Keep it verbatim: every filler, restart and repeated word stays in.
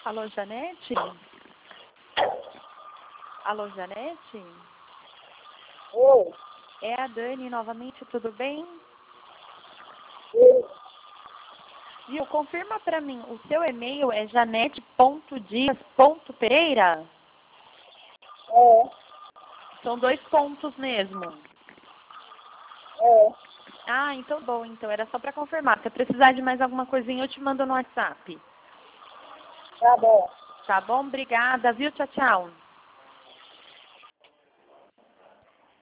Alô, Janete? Alô, Janete? Oi. É a Dani novamente, tudo bem? Oi. Viu, confirma pra mim, o seu e-mail é janete ponto dias ponto pereira? É. São dois pontos mesmo. É. Ah, então bom, então era só pra confirmar. Se precisar de mais alguma coisinha, eu te mando no WhatsApp. Tá bom. Tá bom? Obrigada, viu? Tchau, tchau.